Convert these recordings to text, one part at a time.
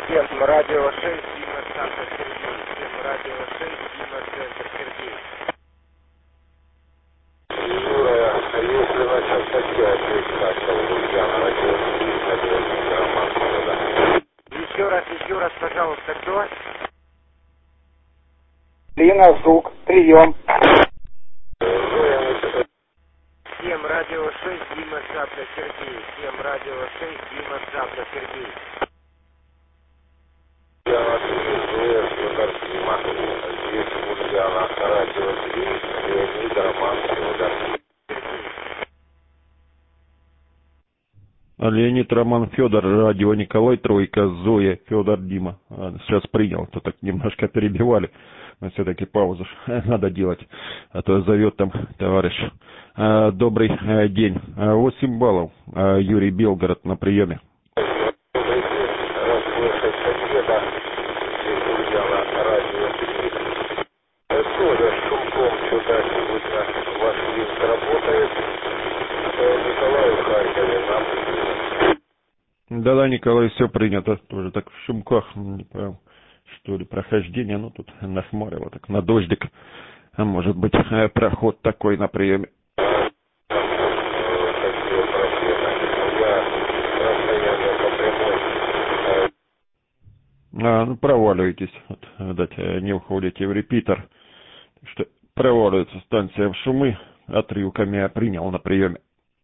Всем радио 6, Дима, Центр Сергей. Всем радио 6, Дима, Центр Сергей. Юра, если насчет опять начал, Ульяна, Еще раз, пожалуйста, кто? Лина, Зук, прием. Всем радио 6, Дима, Центр Сергей. Всем радио 6, Дима, Центр Сергей. Ульяна, радио 3, Леонид, Роман, Федор. Леонид, Роман, Федор, радио Николай, Тройка, Зоя, Федор, Дима. Сейчас принял, то так немножко перебивали. Но все-таки паузу надо делать, а то зовет там товарищ. Добрый день. 8 баллов. Юрий, Белгород, на приеме. Расслышать соседа, Ульяна, радио 3. Соля с шумком сюда сегодня ваш лифт работает. Николай в Харькове нам принял. Да-да, Николай, все принято. Тоже так в Шумках, не понял, что ли, прохождение. Ну, тут нахмарило так на дождик. А может быть, проход такой на приеме. Ну, проваливаетесь. Вот, видать, не уходите в репитер. Что проваливается станция в Шумы. Отрывками я принял на приеме.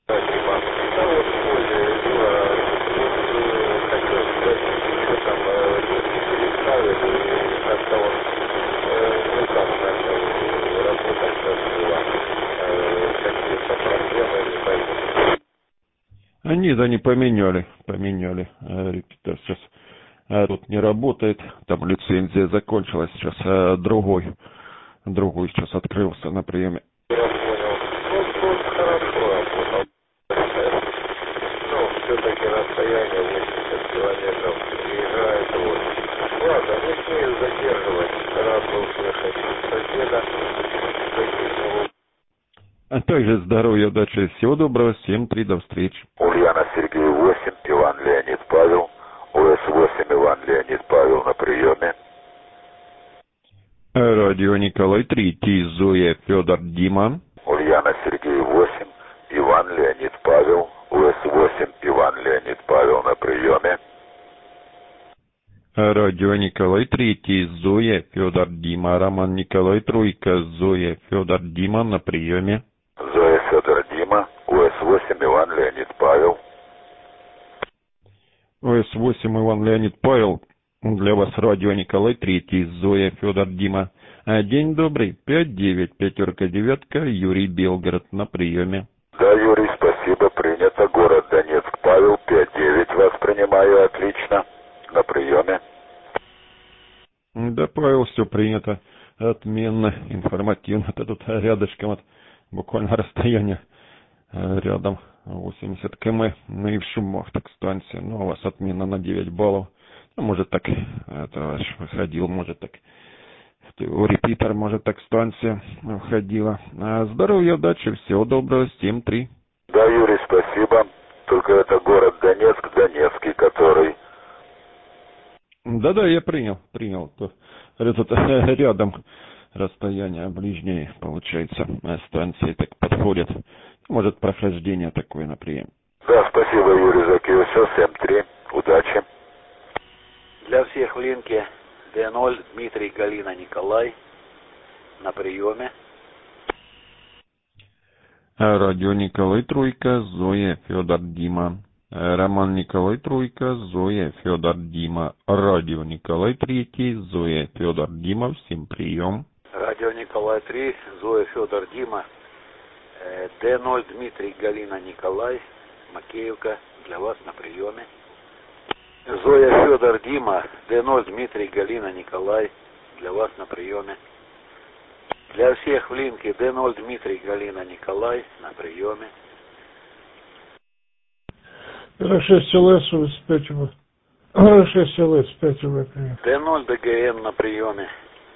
Они, да, не поменяли. Репитер сейчас тут не работает. Там лицензия закончилась. Сейчас другой сейчас открылся на приеме. Я понял. Тут хорошо работал. Все-таки расстояние 80 километров приезжает вот. Ладно, не смею задерживать. Рад был слышать соседа. А также здоровья, удачи, всего доброго, всем 3, до встречи. Ульяна, Сергей 8, Иван, Леонид, Павел. ОС-8, Иван, Леонид, Павел на приеме. Радио Николай 3, Зоя, Федор, Дима. Ульяна, Сергей 8, Иван, Леонид, Павел. ОС-8, Иван, Леонид, Павел на приеме. Радио Николай 3, Зоя, Федор, Дима. Роман, Николай, Тройка, Зоя, Федор, Дима на приеме. Зоя, Федор, Дима. ОС-8, Иван, Леонид, Павел. ОС-8, Иван, Леонид, Павел. Для вас радио Николай 3, Зоя, Федор, Дима. День добрый, 5-9, 5-9, Юрий, Белгород на приеме. Да, Юрий, спасибо, принято. Город Донецк, Павел, 5-9, вас принимаю, отлично. На приеме. Да, Павел, все принято. Отменно, информативно. Это тут рядышком, вот, буквально расстояние рядом 80 км. Ну и в Шумах так станция. Ну, у вас отмена на 9 баллов. Ну, может так, товарищ выходил, может так. У репитер, может так станция входила. Здоровья, удачи, всего доброго, 7-3. Да, Юрий, спасибо. Только это город Донецк, Донецкий, который... Да-да, я принял. Тут рядом расстояние ближнее, получается, станции так подходят. Может, прохождение такое на прием. Да, спасибо, Юрий, за все, 7-3, удачи. Для всех в линке Д0, Дмитрий, Галина, Николай на приеме. Радио Николай, Тройка, Зоя, Федор, Дима. Роман, Николай, Тройка, Зоя, Федор, Дима. Радио Николай 3, Зоя, Федор, Дима. Всем прием. Радио Николай 3, Зоя, Федор, Дима. Д0, Дмитрий, Галина, Николай, Макеевка для вас на приеме. Зоя, Федор, Дима. Д0, Дмитрий, Галина, Николай для вас на приеме. Для всех в линке Д0, Дмитрий, Галина, Николай на приеме. Р6 ЛС 5 В. Р6 ЛС 5 В. Д0, ДГМ на приеме.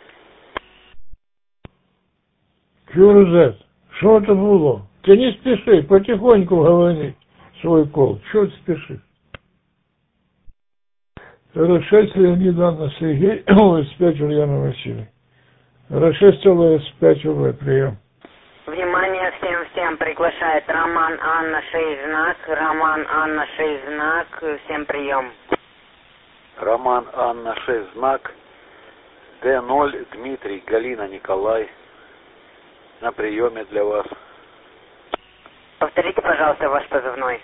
Кюрзет, что это было? Ты не спеши, потихоньку говори свой кол. Что ты спешишь? Р6 Леонид Анна Сергей, ОС5 Ульяна Василий. Р6 ЛС5 УВ, прием. Внимание всем приглашает Роман Анна 6 знак, Роман Анна 6 знак, всем прием. Роман Анна 6 знак, Д0 Дмитрий Галина Николай на приеме для вас. Повторите, пожалуйста, ваш позывной.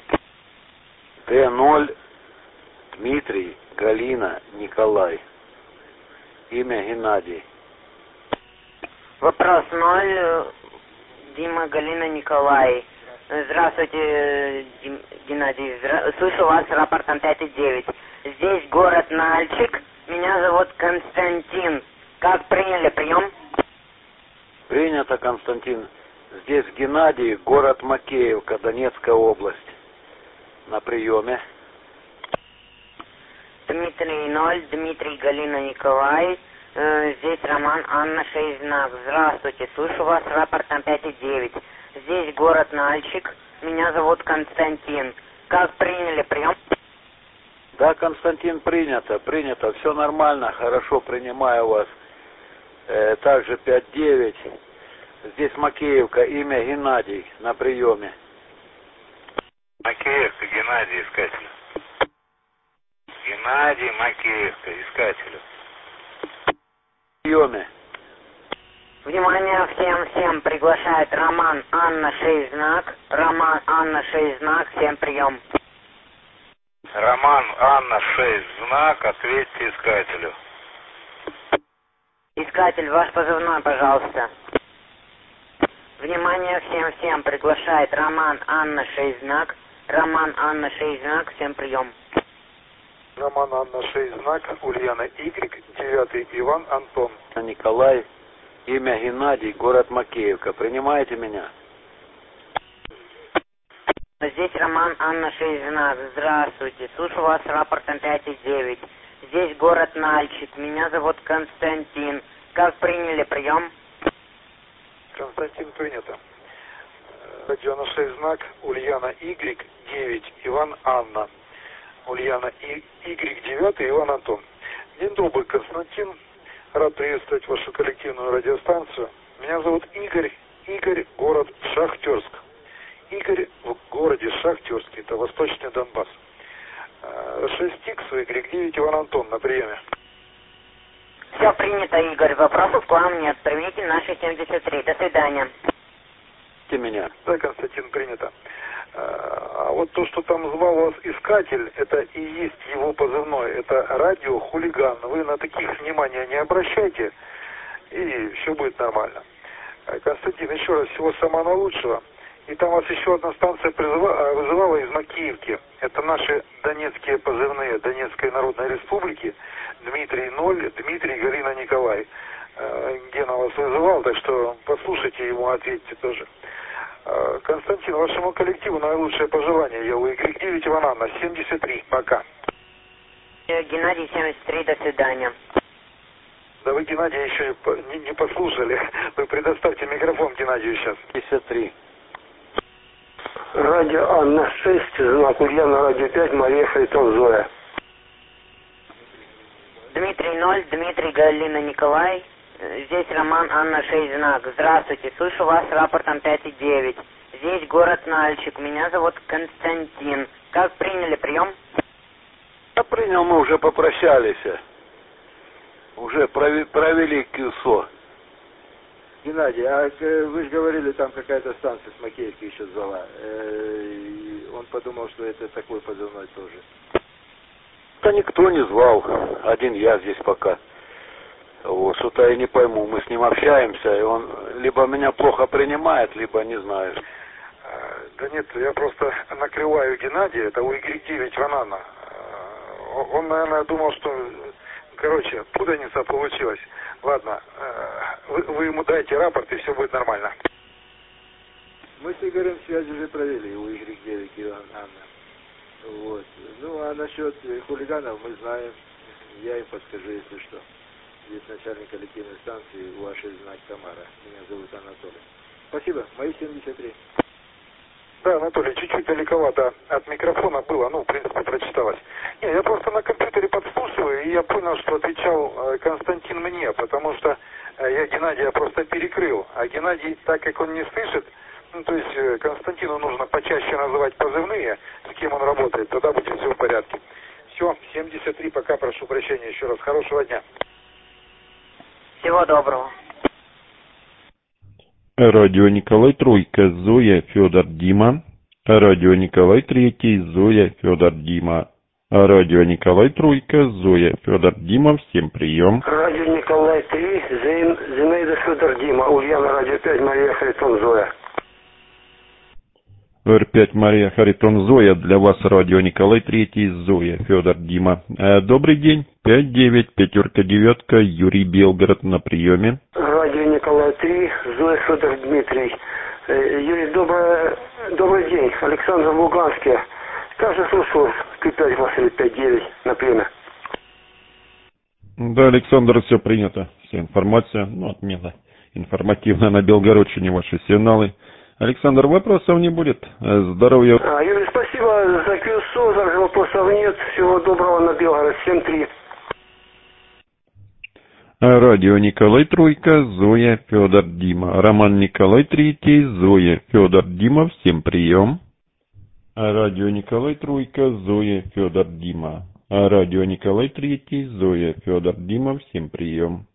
Д0 Дмитрий Галина Николай. Имя Геннадий. Вопрос 0. Дима, Галина, Николай. Здравствуйте, Геннадий. Слышу вас, рапортом 5,9. Здесь город Нальчик. Меня зовут Константин. Как приняли прием? Принято, Константин. Здесь Геннадий, город Макеевка, Донецкая область. На приеме. Дмитрий 0, Дмитрий, Галина, Николай. Здесь Роман Анна 6 знак. Здравствуйте, слышу вас, рапортом 5,9. Здесь город Нальчик. Меня зовут Константин. Как приняли прием? Да, Константин, принято. Все нормально, хорошо, принимаю вас. Также 5,9. Здесь Макеевка, имя Геннадий, на приеме. Макеевка, Геннадий, искатель. Геннадий, Макеевка, искателю. Приеме. Внимание всем приглашает Роман Анна 6 знак. Роман Анна 6 знак, всем прием. Роман Анна 6 знак, ответьте искателю. Искатель, ваш позывной, пожалуйста. Внимание всем приглашает Роман Анна 6 знак. Роман Анна 6 знак, всем прием. Роман Анна 6 знак, Ульяна Y, 9 Иван Антон. Николай, имя Геннадий, город Макеевка. Принимаете меня? Здесь Роман Анна 6 знак. Здравствуйте, слушаю вас рапортом 5,9. Здесь город Нальчик. Меня зовут Константин. Как приняли прием? Константин, принято. Ульяна 6 знак, Ульяна Y, 9 Иван Анна. Ульяна Y, 9 Иван Антон. День добрый, Константин. Рад приветствовать вашу коллективную радиостанцию. Меня зовут Игорь, город Шахтерск. Игорь в городе Шахтерске, это Восточный Донбасс. 6Х, Y9 Иван Антон на приеме. Все принято, Игорь. Вопросов к вам нет. Примите наши 73. До свидания. Меня. Да, Константин, принято. А вот то, что там звал вас искатель, это и есть его позывной. Это радиохулиган. Вы на таких внимания не обращайте, и все будет нормально. Константин, еще раз всего самого наилучшего. И там вас еще одна станция вызывала из Макеевки. Это наши донецкие позывные Донецкой Народной Республики. Дмитрий 0, Дмитрий, Галина, Николай. Гена вас вызывал, так что послушайте ему, ответьте тоже. Константин, вашему коллективу наилучшее пожелание. Я у Y9 Иван Анна, 73. Пока. Геннадий, 73. До свидания. Да вы Геннадия еще не послушали. Вы предоставьте микрофон Геннадию сейчас. 53. Радио Анна 6, знак Ульяна, радио 5, Мария Харитон, Зоя. Дмитрий 0, Дмитрий, Галина, Николай. Здесь Роман Анна 6 знак. Здравствуйте, слышу вас рапортом 5,9. Здесь город Нальчик. Меня зовут Константин. Как приняли прием? Я принял, мы уже попрощались. Уже провели КЮСО. Геннадий, а вы же говорили, там какая-то станция с Макеевки еще звала. Он подумал, что это такой позывной тоже. Да никто не звал. Один я здесь пока. Вот, что-то я не пойму. Мы с ним общаемся, и он либо меня плохо принимает, либо не знаю. Да нет, я просто накрываю Геннадия, это у Y9 Ванана. Он, наверное, думал, что... Короче, путаница получилась. Ладно, вы ему дайте рапорт, и все будет нормально. Мы с Игорем связь уже провели у Y9 Иван Анна. Вот. Ну, а насчет хулиганов мы знаем. Я им подскажу, если что. Здесь начальник коллективной станции, вашей знак Тамара. Меня зовут Анатолий. Спасибо. Мои 73. Да, Анатолий, чуть-чуть далековато от микрофона было, в принципе, прочиталось. Не, я просто на компьютере подслушиваю, и я понял, что отвечал Константин мне, потому что я Геннадия просто перекрыл. А Геннадий, так как он не слышит, то есть Константину нужно почаще называть позывные, с кем он работает, тогда будет все в порядке. Все, 73, пока, прошу прощения еще раз. Хорошего дня. Всего доброго. Радио Николай Тройка, Зоя, Федор, Дима. Радио Николай Третий, Зоя, Федор, Дима. Радио Николай Тройка, Зоя, Федор, Дима. Всем прием. Радио Николай 3, Зинаида, Федор, Дима. Ульяна, Радио 5, Мария, Харитон, Зоя. Р5 Мария, Харитон, Зоя. Для вас радио Николай Третий, Зоя, Федор, Дима. Добрый день. 5-9, 5-9, Юрий, Белгород на приеме. Радио Николай 3, Зоя, Федор, Дмитрий. Юрий, добрый день. Александр в Луганске. Также слушаю 5 Василий 5-9 на приеме. Да, Александр, все принято. Вся информация, отмена информативная на Белгородчине, ваши сигналы. Александр, вопросов не будет. Здоровья. Юрий, спасибо за QSO, также вопросов нет. Всего доброго на Белгород. 7-3. Радио Николай Тройка, Зоя, Федор, Дима. Роман Николай Третий, Зоя, Федор, Дима. Всем прием. Радио Николай Тройка, Зоя, Федор, Дима. Радио Николай Третий, Зоя, Федор, Дима. Всем прием.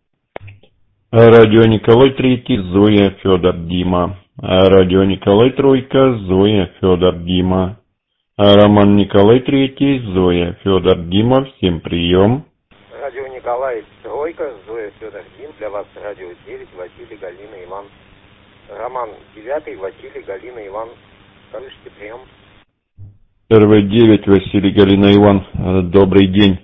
Радио Николай Третий, Зоя, Федор, Дима. Радио Николай Тройка, Зоя, Федор, Дима. Роман Николай Третий, Зоя, Федор, Дима. Всем прием. Радио Николай Тройка, Зоя, Федор, Дим. Для вас радио 9, Василий, Галина, Иван. Роман 9, Василий, Галина, Иван. Слышите, прием. РВ-9, Василий, Галина, Иван. Добрый день.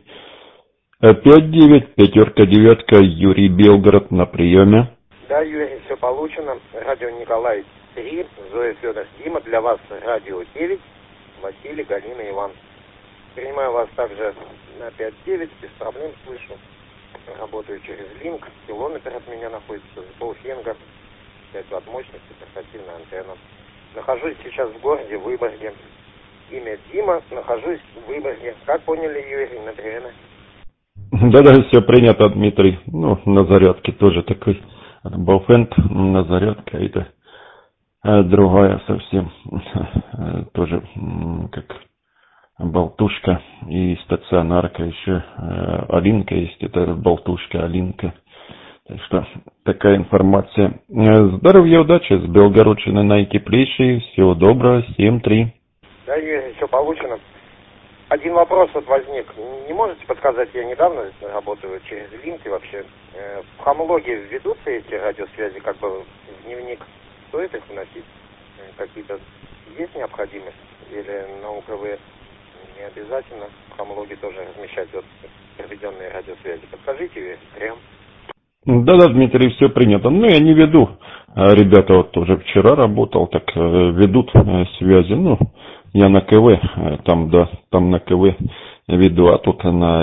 5-9, 5-9, Юрий, Белгород на приеме. Да, Юрий, все получено. Радио Николай 3, Зоя, Федор, Дима. Для вас радио 9, Василий, Галина, Иван. Принимаю вас также на 5-9, без проблем слышу. Работаю через линк. Километр от меня находится, с полфенга. 5 Вт мощности, портативная антенна. Нахожусь сейчас в городе Выборге. Имя Дима, нахожусь в Выборге. Как поняли, Юрий, на время? Да, все принято, Дмитрий. На зарядке тоже такой Балфенд на зарядке. Это другая совсем. Тоже как болтушка и стационарка. Еще Алинка есть. Это болтушка, Алинка. Так что такая информация. Здоровья, удачи. С Белгородчины наитеплейшей. Всего доброго. 7-3. Да, Юрий, все получено. Один вопрос возник. Не можете подсказать, я недавно работаю через линк и вообще. В хомологии введутся эти радиосвязи как бы в дневник? Стоит их вносить? Какие-то есть необходимость? Или на УКВ не обязательно в хомологии тоже размещать проведенные радиосвязи? Подскажите, Юрий, прям. Да, Дмитрий, все принято. Я не веду. Ребята тоже вчера работал, так ведут связи. Я на КВ, там на КВ веду, а тут на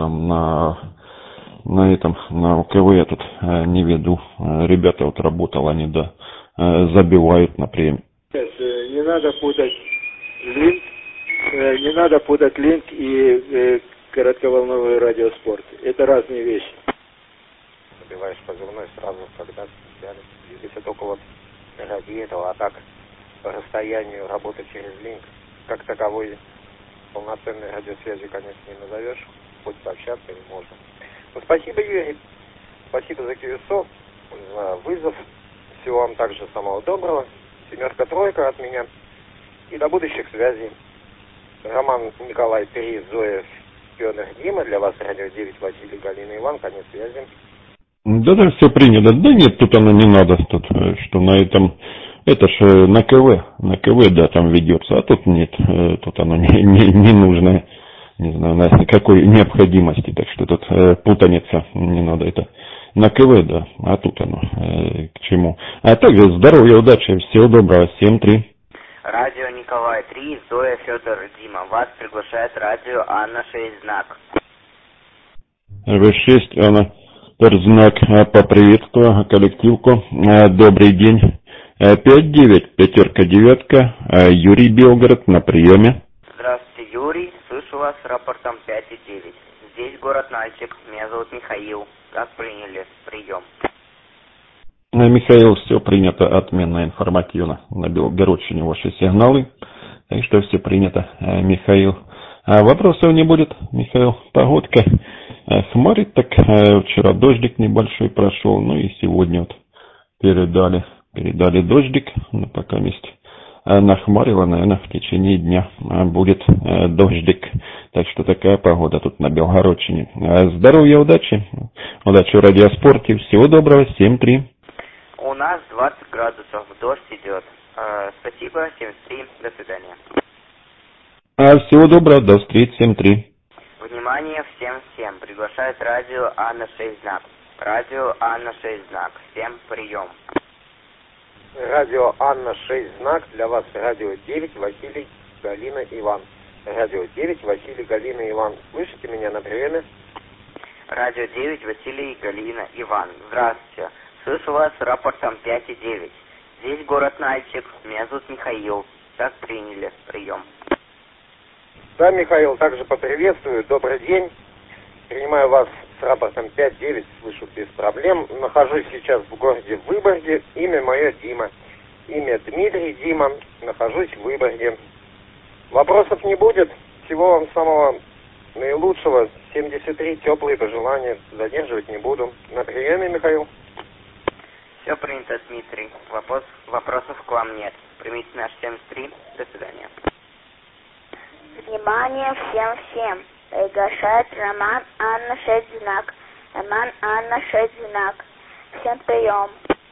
УКВ я тут не веду. Ребята работал, они, забивают на прием. Не надо путать линк и коротковолновой радиоспорт. Это разные вещи. Забиваешь позывной сразу, когда связали. Если только ради этого, а так по расстоянию работать через линк, как таковой полноценной радиосвязи, конечно, не назовешь. Хоть пообщаться не можно. Спасибо, Юрий. Спасибо за QSO, за вызов. Всего вам также самого доброго. 7-3 от меня. И до будущих связей. Роман Николай 3, Зоя, Федор, Дима. Для вас радио 9, Василий, Галина, Иван. Конец связи. Да, все принято. Да нет, тут оно не надо. Тут, что на этом... Это ж на КВ, да, там ведется, а тут нет, тут оно не нужно, не знаю, на какой необходимости, так что тут путаница не надо, это на КВ, да, а тут оно к чему. А также здоровья, удачи, всего доброго, 7-3. Радио Николай 3, Зоя, Федор, Дима. Вас приглашает радио Анна 6 знак. В6, Анна, знак, поприветствую коллективку, добрый день. 5-9, пятерка, девятка, Юрий Белгород на приеме. Здравствуйте, Юрий. Слышу вас с рапортом 5,9. Здесь город Нальчик. Меня зовут Михаил. Как приняли? Прием. Михаил, все принято, отменно, информативно. На Белгородчине ваши сигналы. Так что все принято, Михаил. Вопросов не будет, Михаил. Погодка хмарит, так вчера дождик небольшой прошел, ну и сегодня вот передали дождик, но пока есть нахмарило, наверное, в течение дня будет дождик. Так что такая погода тут на Белгородчине. Здоровья, удачи в радиоспорте. Всего доброго, 7-3. У нас 20 градусов, дождь идет. Спасибо, 73, до свидания. Всего доброго, до встречи, 7-3. Внимание, всем. Приглашает радио Анна 6 знак. Радио Анна 6 знак. Всем прием. Радио Анна 6 знак. Для вас радио 9, Василий, Галина, Иван. Радио 9, Василий, Галина, Иван. Слышите меня на приеме? Радио 9, Василий, Галина, Иван. Здравствуйте. Слышу вас с рапортом 5,9. Здесь город Нальчик. Меня зовут Михаил. Как приняли? Прием. Да, Михаил, также поприветствую. Добрый день. Принимаю вас с рапортом 5-9, слышу без проблем. Нахожусь сейчас в городе Выборге. Имя мое Дима. Имя Дмитрий, Дима. Нахожусь в Выборге. Вопросов не будет. Всего вам самого наилучшего. 73, теплые пожелания. Задерживать не буду. На приеме, Михаил. Все принято, Дмитрий. Вопросов к вам нет. Примите наш 73. До свидания. Внимание, всем. Приглашает Роман Анна 6 знак. Роман Анна 6 знак. Всем прием.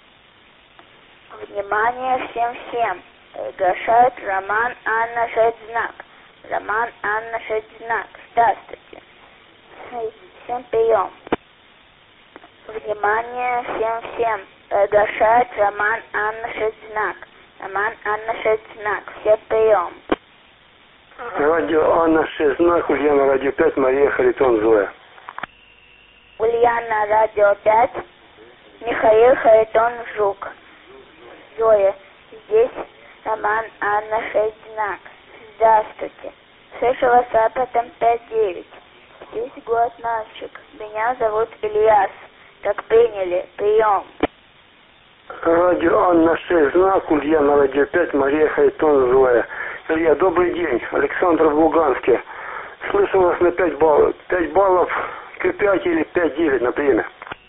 Внимание, всем. Приглашает Роман Анна 6 знак. Роман Анна 6 знак. Здравствуйте. Всем прием. Внимание, всем. Приглашает Роман Анна 6 знак. Роман Анна 6 знак. Всем прием. Радио Анна 6 знак, Ульяна, радио 5, Мария, Харитон, Зоя. Ульяна, радио 5, Михаил, Харитон, Жук. Зоя, здесь Роман Анна 6 знак. Здравствуйте. Слышу вас рапортом 5-9. Здесь город Нальчик. Меня зовут Ильяс. Как приняли? Прием. Радио Анна 6 знак, Ульяна, радио 5, Мария, Харитон, Зоя. Илья, добрый день. Александр в Луганске. Слышу вас на 5 баллов. 5 баллов к 5 или 5-9 на время.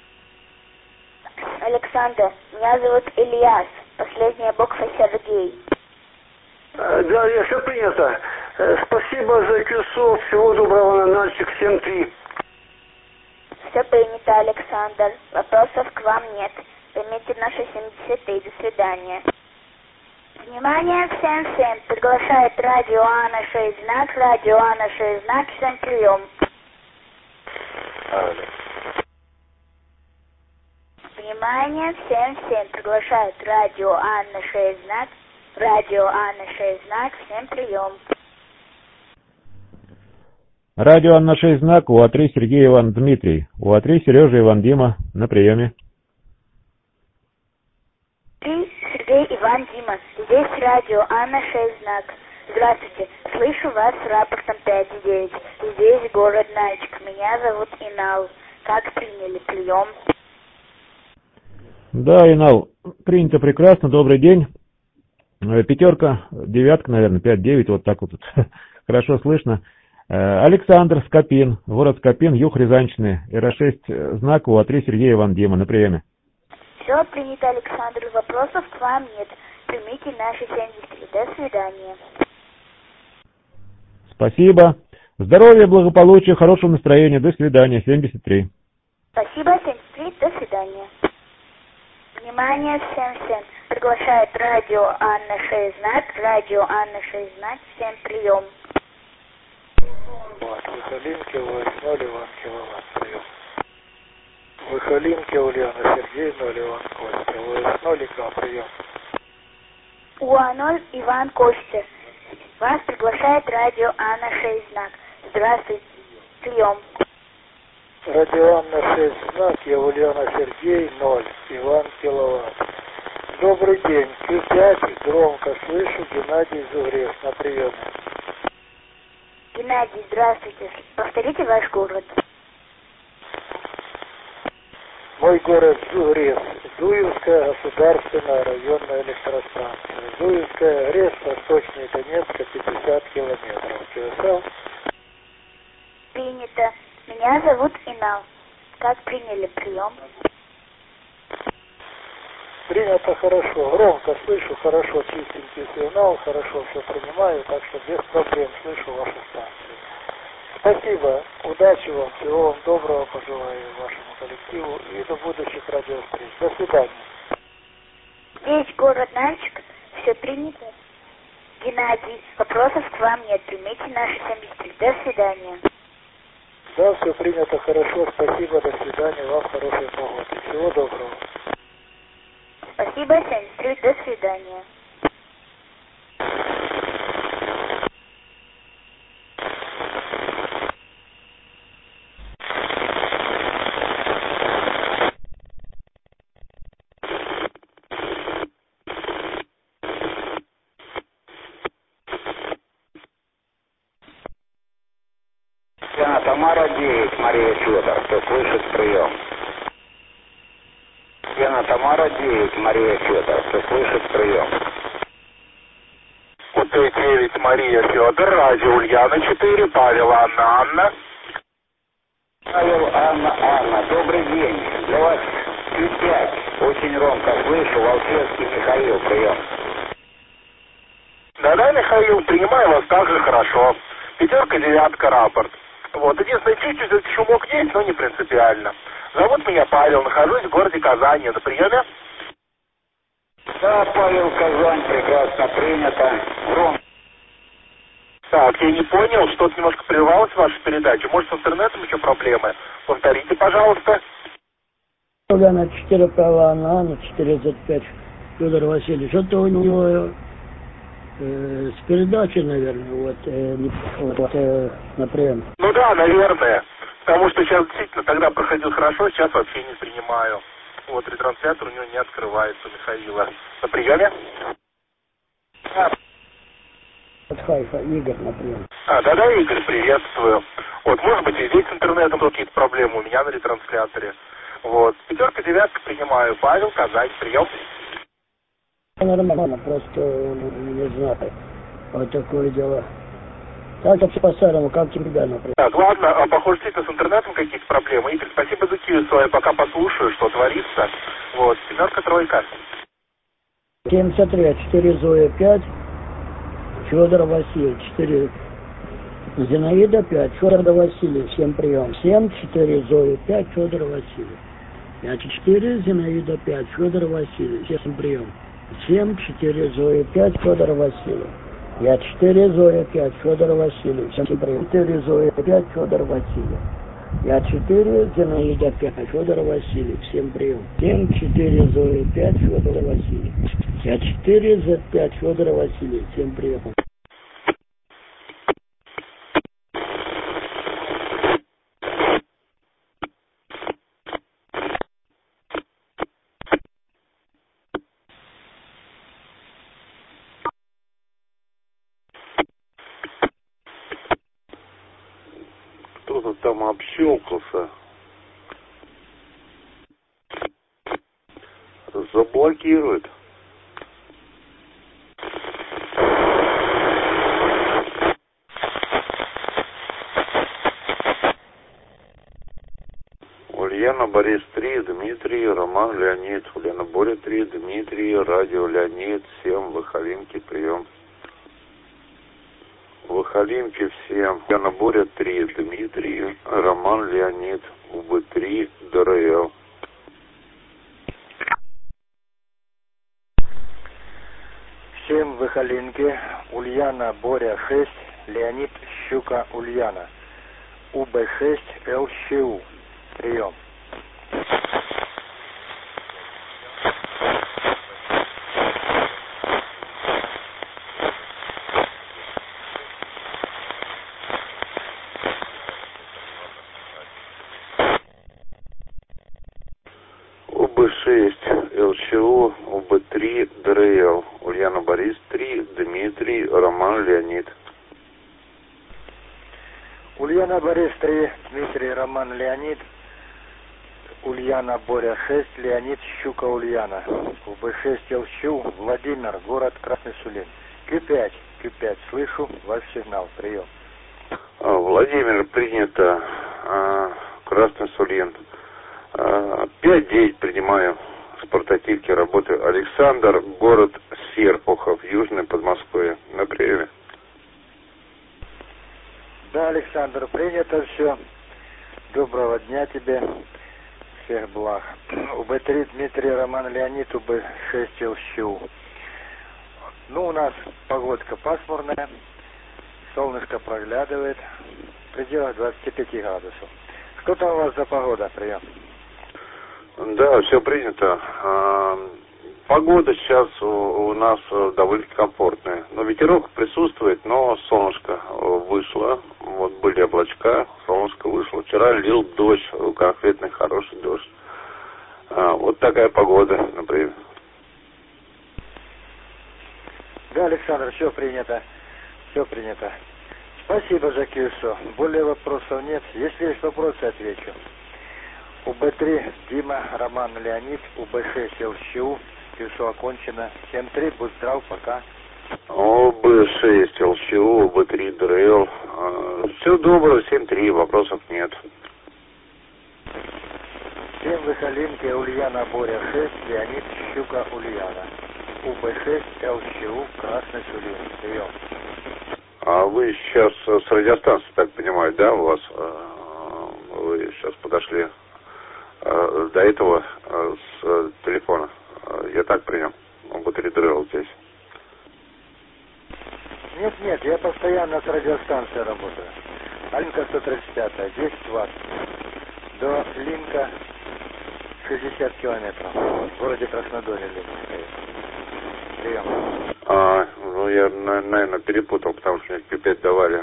Александр, меня зовут Ильяс. Последняя буква Сергей. Да, я все принято. Спасибо за часов. Всего доброго на Нальчик 7-3. Все принято, Александр. Вопросов к вам нет. Примите наши 73. До свидания. Внимание, всем. Приглашает радио Анна 6 знак. Радио Анна 6 знак. Всем прием. Внимание, всем. Приглашает радио Анна 6 знак. Радио Анна 6 знак. Всем прием. Радио Анна 6 знак. УА-3 Сергей Иван Дмитрий. УА-3 Сережа Иван Дима на приеме. Сергей Иван Дима. Здесь радио Анна 6 знак. Здравствуйте. Слышу вас с рапортом 5-9. Здесь город Нальчик. Меня зовут Инал. Как приняли? Прием. Да, Инал. Принято прекрасно. Добрый день. Пятерка, девятка, наверное, 5-9. Вот так вот. Хорошо слышно. Александр Скопин. Город Скопин. Юг Рязанщины. ИРА-6 знак. УА-3 Сергей Иван Дима на приеме. Все принято, Александр. Вопросов к вам нет. Примите наши 73. До свидания. Спасибо. Здоровья, благополучия, хорошего настроения. До свидания. 73. Спасибо, 73. До свидания. Внимание, всем. Приглашает радио Анна 6 знак. Радио Анна 6 знак. Всем прием. Выхолинки, Ульяна, Иван, киловатт, прием. Выхолинки, Ульяна, Сергей, 0, Иван, Костя. УС-0, прием. УА-0, Иван, Костя. Вас приглашает радио Анна 6 знак. Здравствуйте. Прием. Радио Анна 6 знак, я Ульяна, Сергей, 0, Иван, киловатт. Добрый день. Q5, громко слышу, Геннадий Зугрев на приеме. Геннадий, здравствуйте. Повторите ваш город. Мой город Зугрев. Зуевская государственная районная электростанция. Зуевская, РЕС, Восточный Донецк, 50 километров. ЧСЛ. Принято. Меня зовут Инал. Как приняли прием? Принято хорошо. Громко слышу, хорошо, чистенький сигнал, хорошо все принимаю, так что без проблем слышу вашу станцию. Спасибо, удачи вам, всего вам доброго пожелаю вашему коллективу и до будущих радиовстреч. До свидания. Здесь город Нальчик. Все принято. Геннадий, вопросов к вам нет. Примите наши заместители. До свидания. Да, все принято хорошо, спасибо, до свидания, вам хорошей погоды. Всего доброго. Спасибо, 73, до свидания. Тамара 9, Мария Федор, кто слышит прием. Тамара 9, Мария Федор, кто слышит прием. УТ-9, Мария Федор, радио Ульяна 4, Павел, Анна. Павел, Анна, добрый день. Для вас Q5, очень громко слышу, Волчевский Михаил, прием. Да, Михаил, принимаю вас также хорошо. 5, 9, рапорт. Вот, единственное, чуть-чуть этот шумок есть, но не принципиально. Зовут меня Павел, нахожусь в городе Казани. На приеме? Да, Павел, Казань, прекрасно принято. Так, я не понял, что-то немножко прервалось в вашей передаче. Может, с интернетом еще проблемы? Повторите, пожалуйста. Ульяна 4, Павла Анна 4, Z5, Федор Васильевич. Это у него с передачи, наверное, на прием. Ну да, наверное. Потому что сейчас действительно тогда проходил хорошо, сейчас вообще не принимаю. Вот, ретранслятор у него не открывается, Михаила. На приеме? От Хайфа, Игорь на прием. Да, Игорь, приветствую. Вот, может быть, и здесь с интернетом какие-то проблемы у меня на ретрансляторе. Вот, 5, 9 принимаю. Павел, Казань, прием. Нормально, просто не знаю. Вот такое дело. Так, все по-старому, как тебя, например. Так, ладно, похоже, действительно с интернетом какие-то проблемы. Игорь, спасибо за киевство, я пока послушаю, что творится. Вот, 7, 3. 73, 4, Зоя 5, Федор Васильевич, 4, Зинаида 5, Федор Васильевич, 7 прием. 7, 4, Зоя 5, Федор Васильевич. 5, 4, Зинаида 5, Федор Васильевич, 7 прием. 7, 4, Зоя 5, Федор Васильевич. 5, 4, Зоя 5, Федор Васильевич, 7 прием. 4, Зоя 5, Федор Васильевич. 5, 4, Зинаида 5, Федор Васильевич, 7 прием. 7, 4, Зоя 5, Федор Васильевич. 5, 4, Z5, Федор Васильевич, 7 прием. Кто-то там общелкался. Заблокирует. Ульяна, Борис 3, Дмитрий, Роман, Леонид. Ульяна, Боря 3, Дмитрий, радио Леонид, 7, Выхолинки, прием. Выхолинки всем. Ульяна, Боря 3, Дмитрий, Роман, Леонид, УБ3, ДРЛ. Всем Выхолинки, Ульяна, Боря 6, Леонид, Щука, Ульяна. УБ6, ЛЩУ. Прием. УБ6, ЛЧУ, УБ3. 3 ДРЛ. Ульяна Борис 3, Дмитрий, Роман Леонид. Ульяна Борис 3, Дмитрий, Роман Леонид. Ульяна Боря 6, Леонид Щука Ульяна. УБ6 Элщу, Владимир, город Красный Сулин. Q5, слышу ваш сигнал, прием. Владимир, принято. Красный Сулин. 5-9 принимаю. С портативки работаю. Александр, город Серпухов, Южное Подмосковье. На приеме. Да, Александр, принято все. Доброго дня тебе. Всех благ. УБ3 Дмитрий, Роман Леонид, УБ6 Элщу. Ну, у нас погодка пасмурная. Солнышко проглядывает. В пределах 25 градусов. Что там у вас за погода, прием? Да, все принято. Погода сейчас у нас довольно комфортная. Но ветерок присутствует, но солнышко вышло. Вот были облачка, солнышко вышло. Вчера лил дождь, конкретный хороший дождь. Вот такая погода, например. Да, Александр, все принято. Все принято. Спасибо за КЮСО. Более вопросов нет. Если есть вопросы, отвечу. УБ3 Дима, Роман Леонид, УБ6 ЛЩУ. КЮСО окончено. 7-3, будь здрав, пока. ОБ6 ЛЧУ, ОБ3 ДРЛ. Все добро, 7-3, вопросов нет. 7 Выхолинки, Ульяна Боря 6, Леонид Щука Ульяна. УБ6 ЛЧУ, Красный Сулин. Прием. А вы сейчас с радиостанции, так понимаю, да, у вас? Вы сейчас подошли до этого с телефона. Я так принял. ОБ3 ДРЛ здесь. Нет, я постоянно с радиостанцией работаю. Линка 135, 10 Вт. До Линка 60 километров. В городе Краснодоре Линка. Прием. Ну я, наверное, перепутал, потому что мне Q5 давали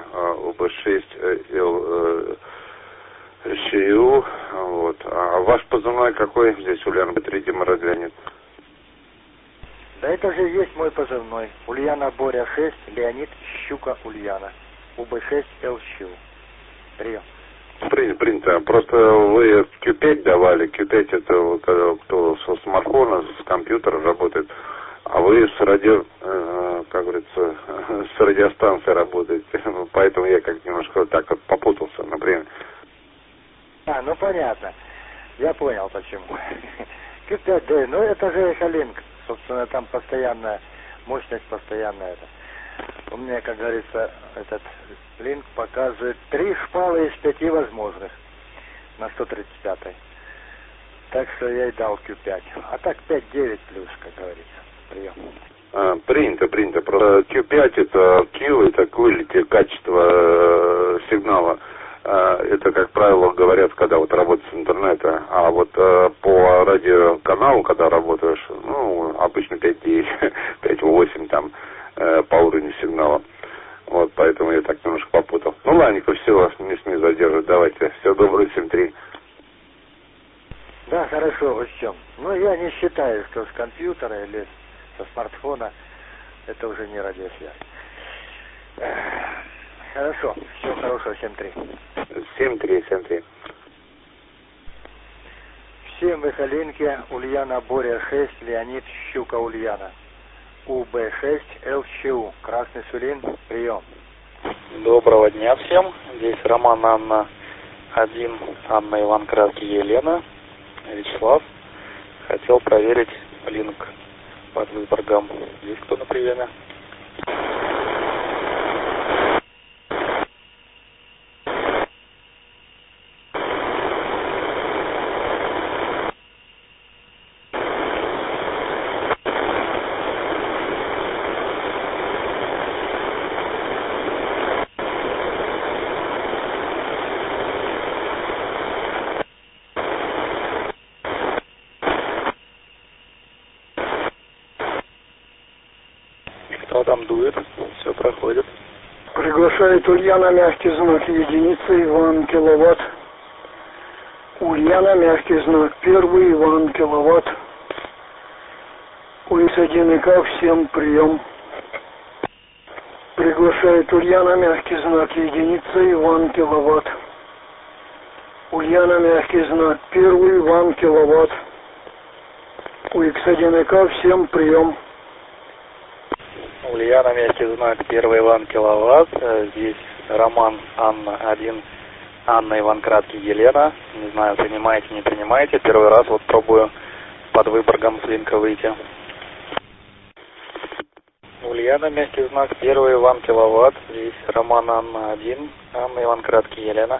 ОБ6 ЛЧУ. Вот. А ваш позывной какой здесь, Ульяна? ОБ3 Дима Леонид. Да это же есть мой позывной. Ульяна Боря 6, Леонид Щука Ульяна. УБ6 ЛЩУ. Прием. Принято. Просто вы Q5 давали. Q5 это вот, кто со смартфона, с компьютера работает. А вы с радио, как говорится, с радиостанцией работаете. Поэтому я как немножко так вот попутался, например. Ну понятно. Я понял почему. Q5D, ну это же Эхолинк. Собственно, там постоянная мощность, постоянная это. У меня, как говорится, этот линк показывает 3 шпалы из 5 возможных на 135. Так что я и дал Q5. А так 5-9 плюс, как говорится. Прием. Принято. Просто Q5 это Q, это quality, качество сигнала. Это, как правило, говорят, когда вот работаешь с интернета. А вот по радиоканалу, когда работаешь, ну, обычно 5.9, 5.8 там по уровню сигнала. Вот, поэтому я так немножко попутал. Ну, ладненько, все, не смей задерживать. Давайте. Все доброе, 7-3. Да, хорошо, вот в чем. Ну, я не считаю, что с компьютера или со смартфона это уже не радиосвязь. Хорошо, все хорошо, 7-3. 7-3. Всем Выхолинки, Ульяна Боря 6, Леонид Щука Ульяна. УБ6 ЛЧУ, Красный Сулин, прием. Доброго дня всем. Здесь Роман, Анна 1, Анна, Иван, Краски, Елена, Вячеслав. Хотел проверить линк под Выборгом. Есть кто на приеме? Кто там дует? Все проходит. Приглашает Ульяна, мягкий знак единицы, Иван, киловатт. Ульяна, мягкий знак 1, Иван, киловатт. У X1 и К всем прием. Приглашает Ульяна, мягкий знак единица, Иван киловатт. Ульяна, мягкий знак 1, Иван киловатт. У X1 и К всем прием. Ульяна, мягкий знак 1, Иван киловатт. Здесь Роман, Анна 1, Анна, Иван краткий, Елена. Не знаю, принимаете, не принимаете. Первый раз вот пробую под Выборгом с линка выйти. Ульяна, мягкий знак 1, Иван киловатт. Здесь Роман, Анна 1, Анна, Иван краткий, Елена.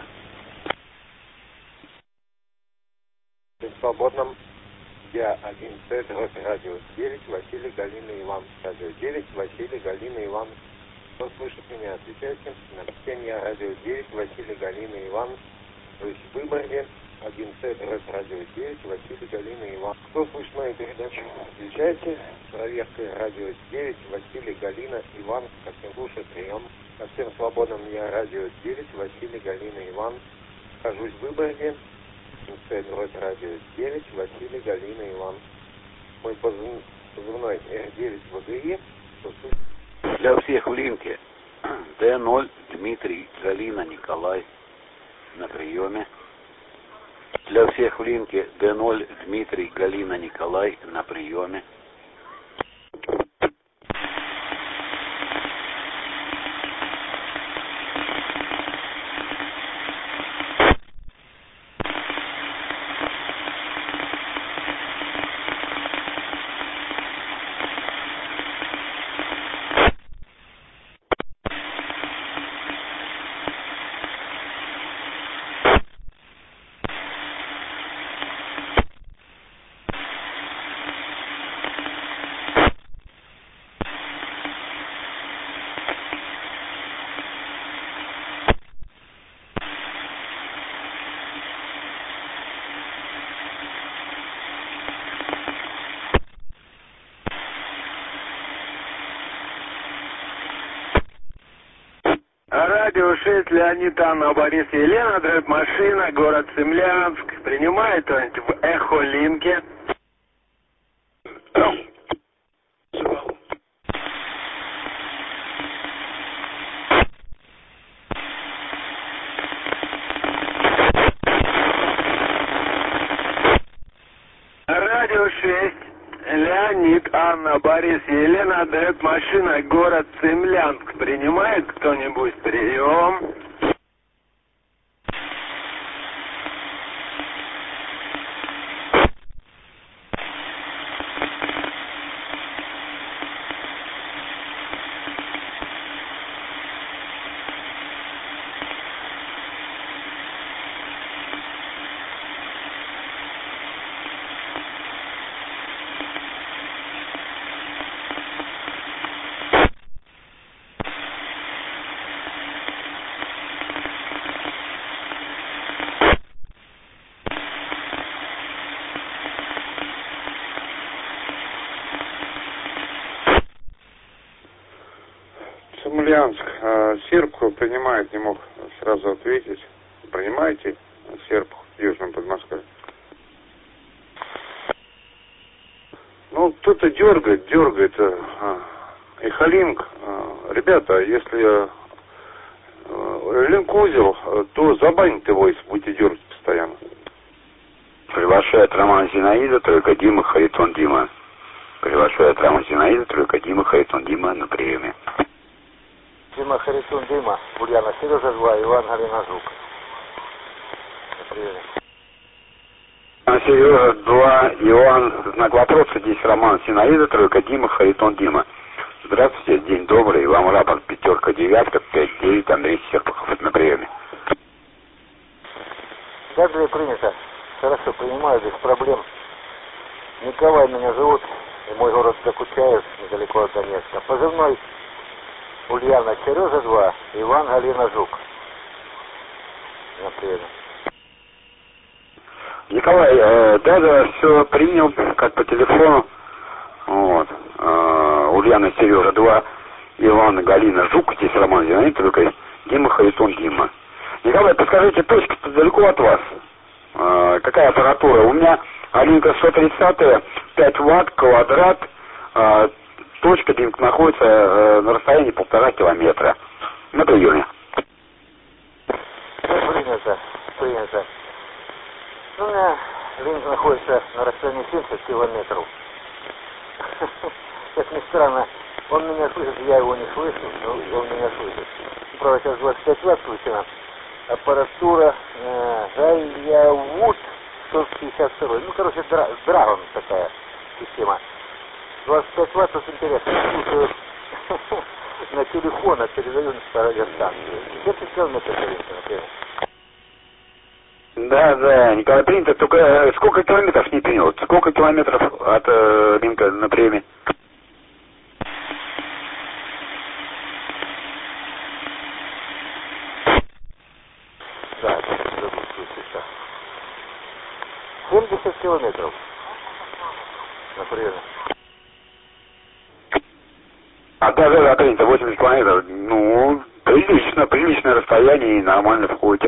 При свободном я 1С, радио 9, Василий, Галина, Иван, радио 9, Василий, Галина, Иван. Кто слышит меня, отвечайте. На системе я радио 9, Василий, Галина, Иван. То есть в Выборге 1С, радио 9, Василий, Галина, Иван. Кто слышит мою передачу, отвечайте. Проверка радио 9, Василий, Галина, Иван. Ко всем слушает, прием. Ко всем свободным я радио 9, Василий, Галина, Иван. Нахожусь в Выборге. радио 9, Василий, Галина, Иван. Мой позывной R9 ВГИ. Для всех в линке Д0, Дмитрий, Галина, Николай на приеме. Для всех в линке Д0, Дмитрий, Галина, Николай на приеме. Радио 6, Леонид, Анна, Борис, Елена, драйв-машина, город Цимлянск. Принимает кто-нибудь в Эхолинке? Радио 6, Леонид, Анна, Борис, Елена, драйв-машина, город Цимлянск. Принимает кто-нибудь прием? Цимлянск. Сербку принимает, не мог сразу ответить. Принимаете сербку в Южном Подмосковье? Ну, кто-то дергает. Эхолинк. Ребята, если линк-узел, то забаньте его, если будете дергать постоянно. Приглашает Роман Зинаида, тройка Дима, Харитон Дима. Приглашает Роман Зинаида, тройка Дима, Харитон Дима на приеме. Дима, Харитон Дима, Ульяна, Сережа 2, Иван, Галина, Жук. На приеме. Сережа 2, Иван, знак вопроса, здесь Роман Зинаида, тройка Дима, Харитон Дима. Здравствуйте, день добрый, вам рапорт 5, 9, 5, 9, Андрей Серпухов на приеме. Далее принято. Хорошо, принимаю, без проблем. Николай меня зовут, и мой город Докучаев, недалеко от Донецка. Позывной Ульяна, Сережа 2, Иван, Галина, Жук. На приеме. Николай, да, все принял, как по телефону. Вот. Ульяна, Сережа 2, Иван, Галина, Жук, здесь Роман Зинаид, только Дима, Харитон, Дима. Николай, подскажите, точка-то далеко от вас. Какая аппаратура? У меня Алинка 130, 5 ватт, квадрат, точка линк находится на расстоянии 1,5 километра. На приеме. Принято. Ну, у меня линк находится на расстоянии 70 километров. Как ни странно, он меня слышит, я его не слышу, но он меня слышит. Правда, сейчас 25 Вт включена. Аппаратура Gaia-Wood 152. Ну, короче, Dragon такая система. 25 Вт, тут интересно, слушаю на телефон, передаю по радиостанции. 70 километров, например. Да, Николай, принято. Только сколько километров не принял? Сколько километров от линка на приеме? Да, 70 километров на приеме. Да, принято, 80 километров. Ну, приличное расстояние и нормально входите.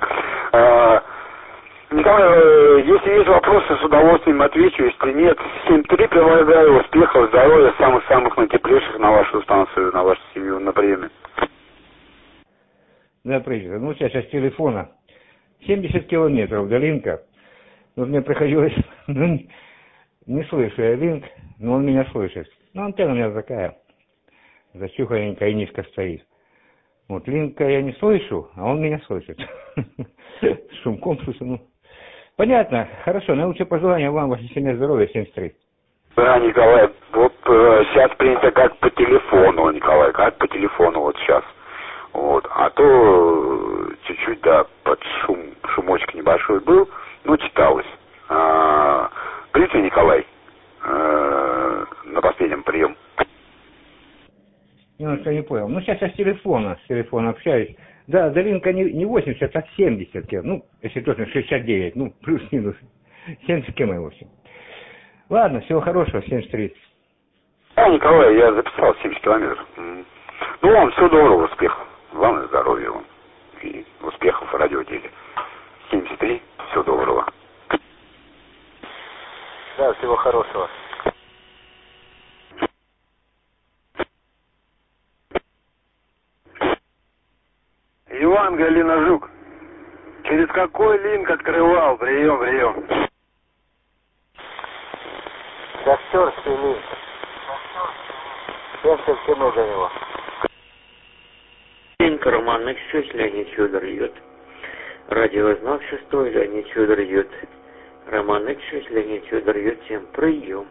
Николай, если есть вопросы, с удовольствием отвечу. Если нет, 7-3 предлагаю. Успехов, здоровья, самых натеплейших на вашу станцию, на вашу семью, на приеме. Да, принято. Ну, сейчас с телефона. 70 километров до линка. Вот мне приходилось, не слышу я линк, но он меня слышит. Ну, антенна у меня такая, зачуханенькая и низко стоит. Вот линка я не слышу, а он меня слышит. Шумком слышу, ну. Понятно, хорошо, наилучшее пожелание вам, вашей семье здоровья, 73. Да, Николай, вот сейчас принято как по телефону, Николай, как по телефону вот сейчас. Вот, а то чуть-чуть, да, под шумочек небольшой был, но читалось. Принято, Николай, на последнем прием. Немножко не понял. Ну, сейчас я с телефона общаюсь. Да, до линка не 80, а 70. Ну, если точно, 69. Ну, плюс-минус. 70 км, в общем. Ладно, всего хорошего, 73. Да, Николай, я записал 70 километров. Ну, вам всего доброго, успехов. Главное, здоровья вам. И успехов в радиоделе. 73, всего доброго. Да, всего хорошего. Иван, Галина, Жук. Через какой линк открывал? Прием. Шахтерский линк. 70 км до него. Линк Роман X6, Леонид Федор идет. Радиознак 6, Леонид Федор идет. Роман X6, Леонид Федор идет. Всем прием.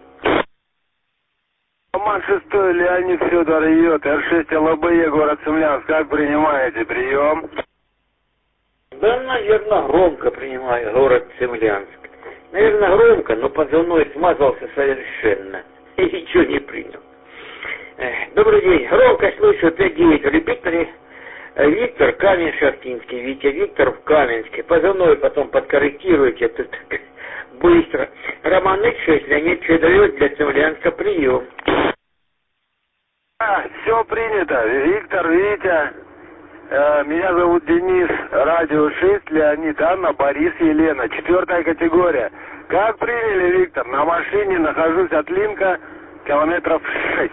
Роман 6, Леонид Федор идет. Р6 ЛБЕ, город Цимлянск. Как принимаете? Прием. Да, наверное, громко принимаю, город Цимлянск. Наверное, громко, но позывной смазался совершенно. И ничего не принял. Добрый день. Громко слышу 5-9. Репетиторы. Виктор, Камень Шахтинский. Витя, Виктор в Каменске. Позывной потом подкорректируйте тут быстро. Роман X6, Леонид Федор для Цимлянска. Прием. Все принято. Виктор, Витя. Меня зовут Денис. Радио 6, Леонид, Анна, Борис, Елена. 4-я категория. Как приняли, Виктор? На машине нахожусь от линка километров 6.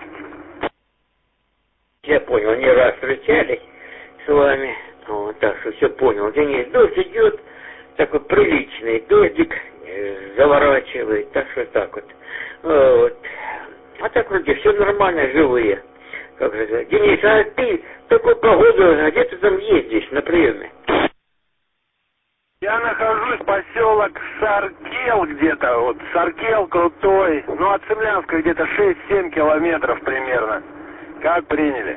Я понял, не раз встречались с вами. Вот, так что все понял. Денис, дождь идет, такой приличный дождик заворачивает, так что так вот. Вот. А так вроде все нормально, живые. Как же, Денис, а ты в такую погоду, где ты там ездишь на приеме? Я нахожусь поселок Саркел где-то, вот Саркел крутой, ну от Цимлянска где-то 6-7 километров примерно. Как приняли?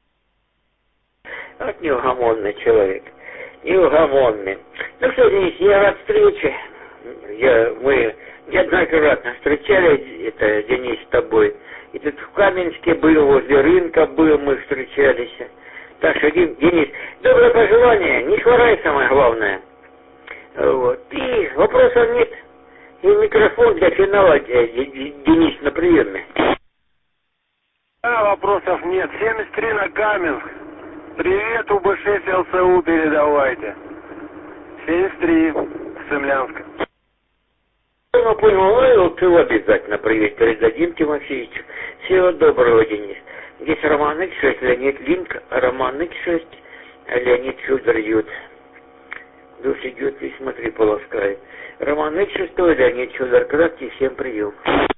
Вот неугомонный человек, неугомонный. Ну что, Денис, я рад встрече. Мы неоднократно встречались, это Денис с тобой. И тут в Каменске был, возле рынка был, мы встречались. Так что, Денис, доброе пожелание, не хворай, самое главное. Вот. И вопросов нет. И микрофон для финала, Денис, на приеме. Да, вопросов нет. 73 на Каменск. Привет, УБ6 ЛСУ передавайте. 73 с Цимлянска. Ну, понял, ЛСУ обязательно привет передадим Тимофеевичу. Всего доброго, Денис. Здесь Роман X6, Леонид Линк, Роман X6, Леонид Федор Ют. Душ идет и смотри, полоскает. Роман X6, Леонид Федор Краткий, всем прием.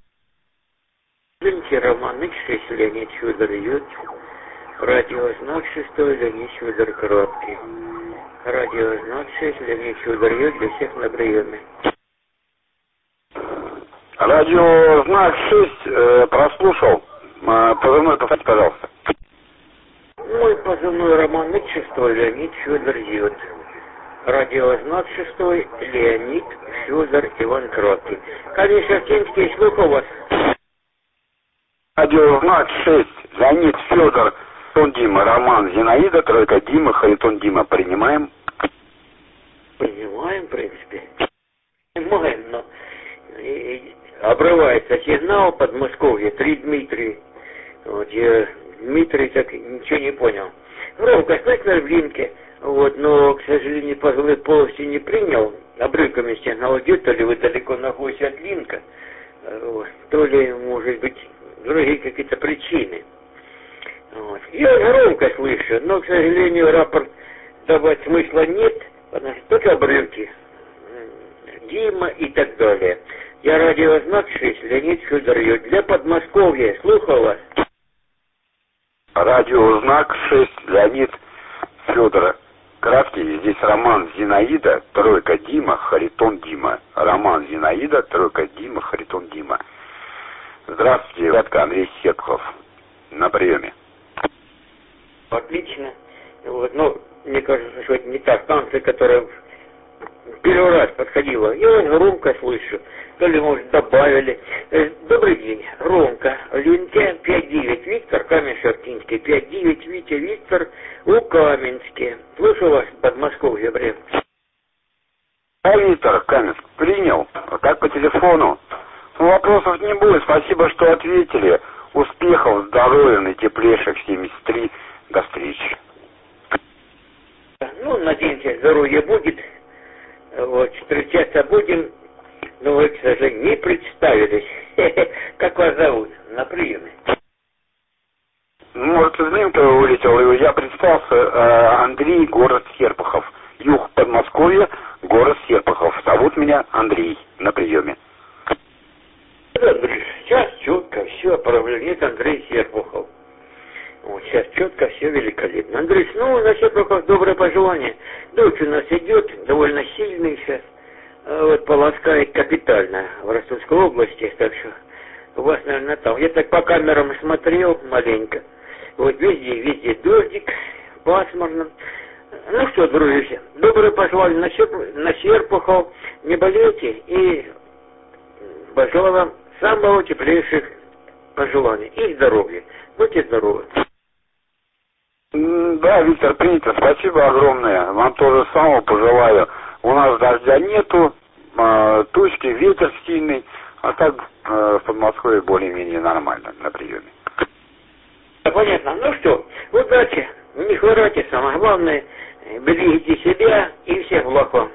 Роман X6, Леонид Федор Ют. Радиознак 6, Леонид Федор Краткий. Радиознак 6, Леонид Федор Ют, для всех на приеме. Радиознак 6 прослушал. Позывной повторите, пожалуйста. Мой позывной Роман X6, Леонид Федор Ют. Радиознак 6, Леонид Федор Иван Краткий. Конечно, Шерстинский, слухал вас. Радиознак 6, Леонид Федор, Дима, Роман, Зинаида, тройка Дима, Харитон Дима. Принимаем? Принимаем, в принципе. Принимаем, но обрывается сигнал Подмосковье, 3 Дмитрий. Вот я, Дмитрий, так ничего не понял. Громко слышно в линке, вот, но, к сожалению, по жилой полости не принял. Обрывками сигнал идет, то ли вы далеко находитесь от линка, вот, то ли, может быть, другие какие-то причины. Вот. Я громко слышу, но, к сожалению, рапорт давать смысла нет, потому что только обрывки. Дима и так далее. Я радиознак 6, Леонид Федор Ют. Для Подмосковья. Слухал вас. Радиознак 6, Леонид Федор Краткий. Здесь Роман Зинаида, тройка Дима, Харитон Дима. Роман Зинаида, тройка Дима, Харитон Дима. Здравствуйте, кратко Андрей Серпухов. На приеме. Отлично. Вот, но мне кажется, что это не та станция, которая первый раз подходила. Я вас громко слышу. То ли, может, добавили. Добрый день. Ромка. Линке 5-9 Виктор, Камень-Шертинский. 5-9 Витя Виктор, у Каменске. Слышу вас, Подмосковье, бред. Виктор, Каменск, принял. Как по телефону? Вопросов не будет. Спасибо, что ответили. Успехов, здоровья, наитеплейших 73. До встречи. Ну, надеемся, здоровье будет. Вот, встречаться будем. Но вы, к сожалению, не представились. Как вас зовут? На приеме. Может, из линка вылетел, и я представился. Андрей, город Серпухов. Юг Подмосковья, город Серпухов. Зовут меня Андрей. На приеме. Андрей, сейчас четко все оправлено. Нет, Андрей Серпухов. Вот, сейчас четко, все великолепно. Андрей, ну, на Серпухов доброе пожелание. Дождь у нас идет, довольно сильный сейчас. Вот, полоскает капитально в Ростовской области, так что у вас, наверное, там. Я так по камерам смотрел маленько. Вот, везде дождик, пасмурно. Ну что, друзья, доброе пожелание на Серпухов. Не болейте и пожелаю вам самого теплейших пожеланий и здоровья. Будьте здоровы. Да, Виктор, принято. Спасибо огромное. Вам тоже самого пожелаю. У нас дождя нету, тучки, ветер сильный, а так в Подмосковье более-менее нормально на приеме. Понятно. Ну что, удачи, не хворайте, самое главное, берегите себя и всех благ вам.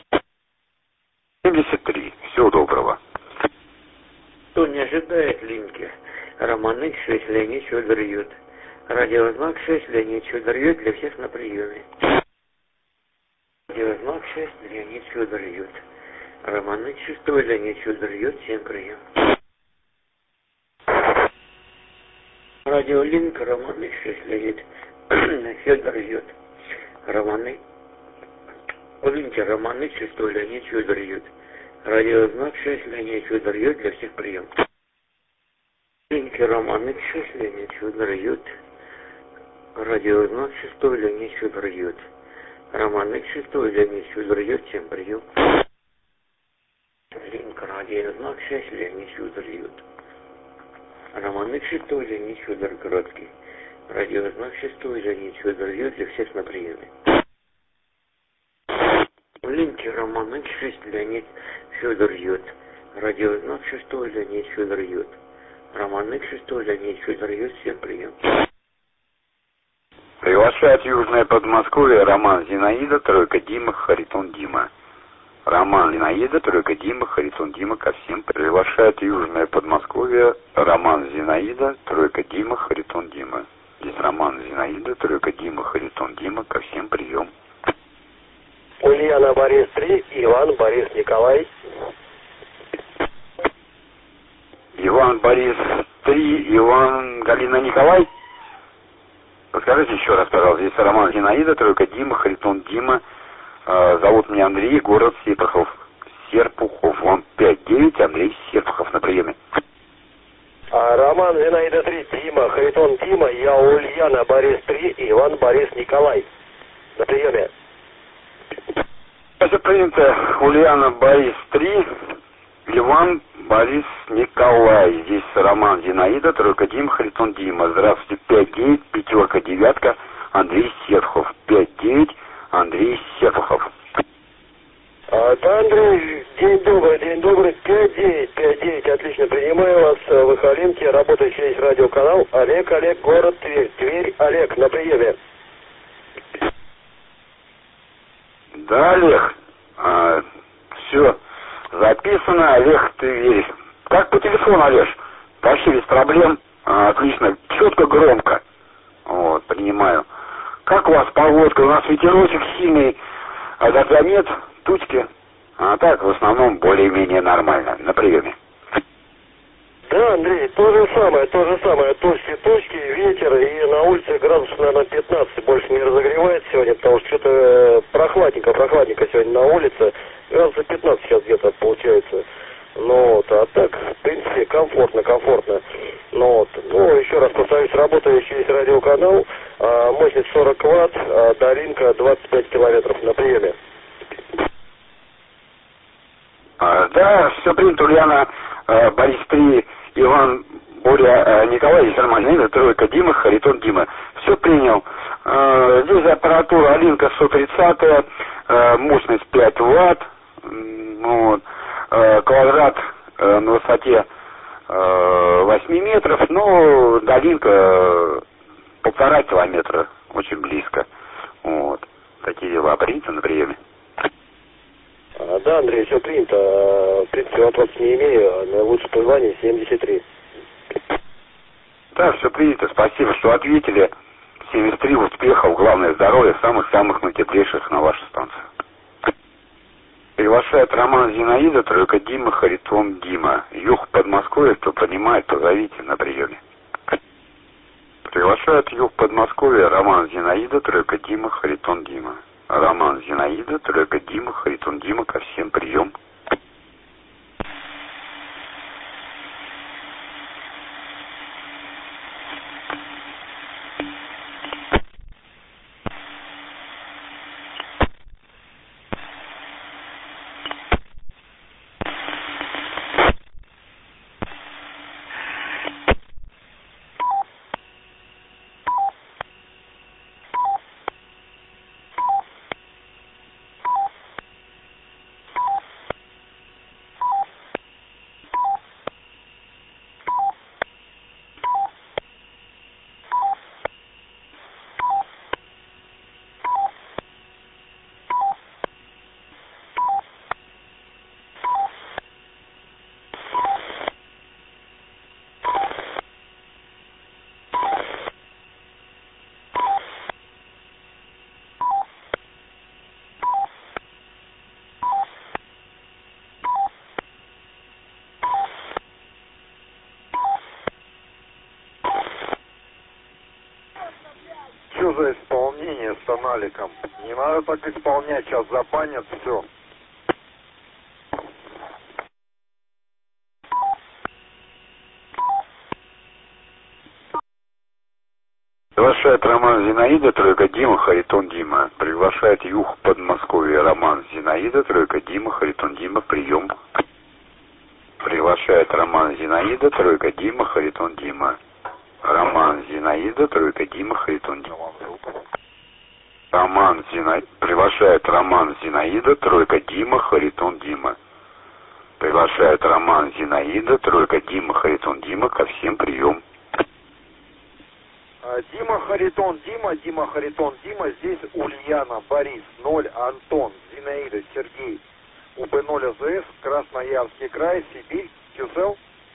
73. Всего доброго. Кто не ожидает линки? Роман X6, Леонид Федор Ют. Радиознак 6, Леонид Федор Ют, для всех на приеме. Радиознак 6, Леонид Федор Ют. Роман X6, Леонид Федор Ют, всем прием. Радиолинк, Роман X6, Леонид Федор Ют. Линки, Роман X6, Леонид Федор Ют. Радиознак 6, Леонид Федор Ют, для всех прием. Линки, Роман X6, Леонид Федор Ют. Радиознак 6, Леонид Федор Ют. Роман X6, Леонид Федор Ют, всем прием. Линк, радиознак 6, Леонид Федор Ют. Роман X6, Леонид Федор Краткий. Радиознак 6, Леонид Федор Ют, для всех на приеме. Линки, Роман X6, Леонид Федор Ют. Радиознак 6, Леонид Федор Ют. Роман X6, Леонид Федор Ют, всем прием. Приглашает Южное Подмосковье Роман Зинаида, тройка Дима, Харитон Дима. Роман Зинаида, тройка Дима, Харитон Дима ко всем. Приглашает Южное Подмосковье Роман Зинаида, Иван, Борис, 3, Иван, Галина, Николай. Подскажите еще раз, пожалуйста. Здесь Роман, Зинаида, тройка Дима, Харитон, Дима. Зовут меня Андрей, город Серпухов. Вам 5-9, Андрей Серпухов на приеме. Роман, Зинаида, 3, Дима, Харитон, Дима, я Ульяна, Борис, 3, Иван, Борис, Николай. На приеме. Все принято. Ульяна, Борис, 3, Иван, Борис, Николай. Здесь Роман, Зинаида, тройка Дима, Харитон, Дима. Здравствуйте, 5-9, пятерка, девятка, Андрей Серпухов. 5-9, Андрей Серпухов. Да, Андрей, день добрый, 5-9, отлично, принимаю вас в Ихалинке, работающий есть радиоканал, Олег, город Тверь, Олег, на приеме. Да, Олег, все записано, Олег, Тверь. Как по телефону, Олег? Вообще без проблем, отлично, четко, громко, вот, принимаю. Как у вас погодка? У нас ветерочек сильный, а дождя нет, тучки. А так, в основном, более-менее нормально. На приеме. Да, Андрей, то же самое. Тучки, ветер, и на улице градусов, наверное, 15. Больше не разогревает сегодня, потому что что-то прохладненько сегодня на улице. Градусов 15 сейчас где-то получается. Ну вот, а так, в принципе, комфортно. Ну вот, еще раз повторюсь, работающий есть радиоканал, мощность 40 ватт, долинка 25 километров на приеме. Да, все принято, Ульяна, Борис 3, Иван, Боря, Николай, здесь Роман, Зинаида, тройка Дима, Харитон, Дима. Все принял. Здесь аппаратура Алинка 130, мощность 5 ватт, вот, квадрат на высоте 8 метров, но долинка 1,5 километра, очень близко. Вот, такие дела. Принято на приеме. Да, Андрей, все принято. В принципе, вопросов не имею. На лучшее пожелание 73. Да, все принято. Спасибо, что ответили. 73, успехов, главное здоровья, самых-самых наитеплейших на вашу станцию. Приглашает Роман, Зинаида, тройка Дима, Харитон, Дима. Юг Подмосковья, кто понимает, позовите на приеме. Приглашает юг Подмосковья, Роман, Зинаида, тройка Дима, Харитон, Дима. Роман, Зинаида, тройка Дима, Харитон, Дима, ко всем прием. Что за исполнение с аналиком? Не надо так исполнять, сейчас забанят все. Приглашает Роман, Зинаида, тройка Дима, Харитон, Дима. Приглашает юг Подмосковья, Роман, Зинаида, тройка Дима, Харитон, Дима, прием. Приглашает Роман, Зинаида, тройка Дима, Харитон, Дима. Роман, Зинаида, тройка Дима, Харитон, Дима. Роман, Зинаида, приглашает Роман, Зинаида, тройка Дима, Харитон, Дима. Приглашает Роман, Зинаида, тройка Дима, Харитон, Дима, ко всем прием. Дима, Харитон, Дима, Харитон, Дима, здесь Ульяна, Борис, 0, Антон, Зинаида, Сергей, УБ0 АЗС, Красноярский край, Сибирь, QSL.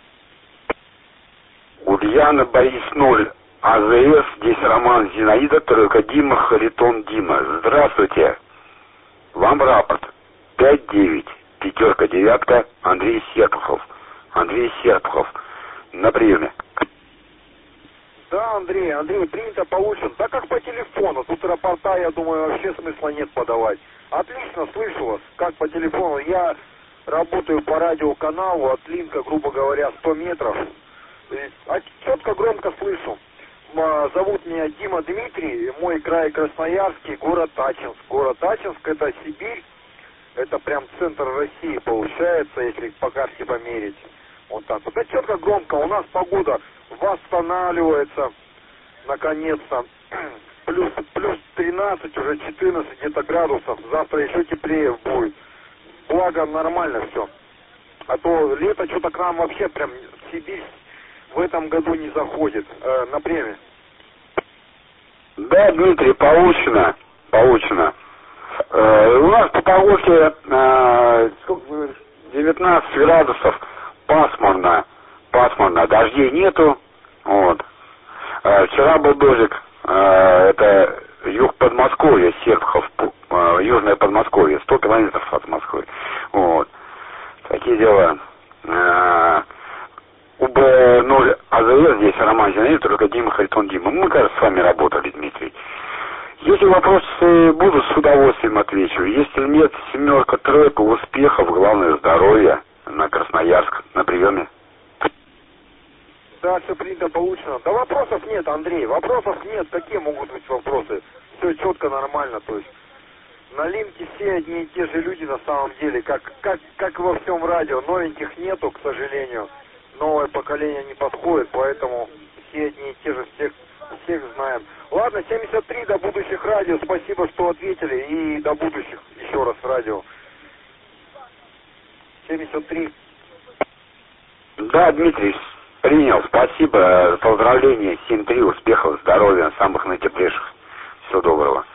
Ульяна, Борис, 0, АЗС, здесь Роман, Зинаида, тройка Дима, Харитон, Дима. Здравствуйте. Вам рапорт. 5-9, пятерка, девятка, Андрей Серпухов. Андрей Серпухов. на приеме. Да, Андрей, принято, получен. Да как по телефону, тут рапорта, я думаю, вообще смысла нет подавать. Отлично, слышу вас, как по телефону. Я работаю по радиоканалу от Линка, грубо говоря, 100 метров. Четко, громко слышу. Зовут меня Дима Дмитрий, мой край Красноярский, город Ачинск. Город Ачинск — это Сибирь, это прям центр России получается, если по карте померить. Вот так вот. Да четко, громко, у нас погода восстанавливается, наконец-то. Плюс 13, уже 14 где-то градусов, завтра еще теплее будет. Благо, нормально все. А то лето что-то к нам вообще прям в Сибирь в этом году не заходит. На премию. Да, Дмитрий, получено. У нас по погодке 19 градусов, пасмурно, дождей нету. Вот. Вчера был дождик, это юг Подмосковья, Серпухов, южное Подмосковье, 100 километров от Москвы. Вот. Такие дела. УБ-0 АЗС, здесь Роман Зинаид, только Дима Харитон Дима. Мы, кажется, с вами работали, Дмитрий. Если вопросы будут, с удовольствием отвечу. Если нет, 7, тройка, успехов, главное здоровья на Красноярск, на приеме. Да, все принято, получено. Да вопросов нет, Андрей, вопросов нет. Какие могут быть вопросы? Все четко, нормально, то есть. На Линке все одни и те же люди на самом деле, как во всем радио. Новеньких нету, к сожалению. Новое поколение не подходит, поэтому все одни и те же, всех знаем. Ладно, 73, до будущих радио. Спасибо, что ответили. И до будущих еще раз радио. 73. Да, Дмитрий, принял. Спасибо. Поздравления. 7-3. Успехов, здоровья, самых наитеплейших. Всего доброго.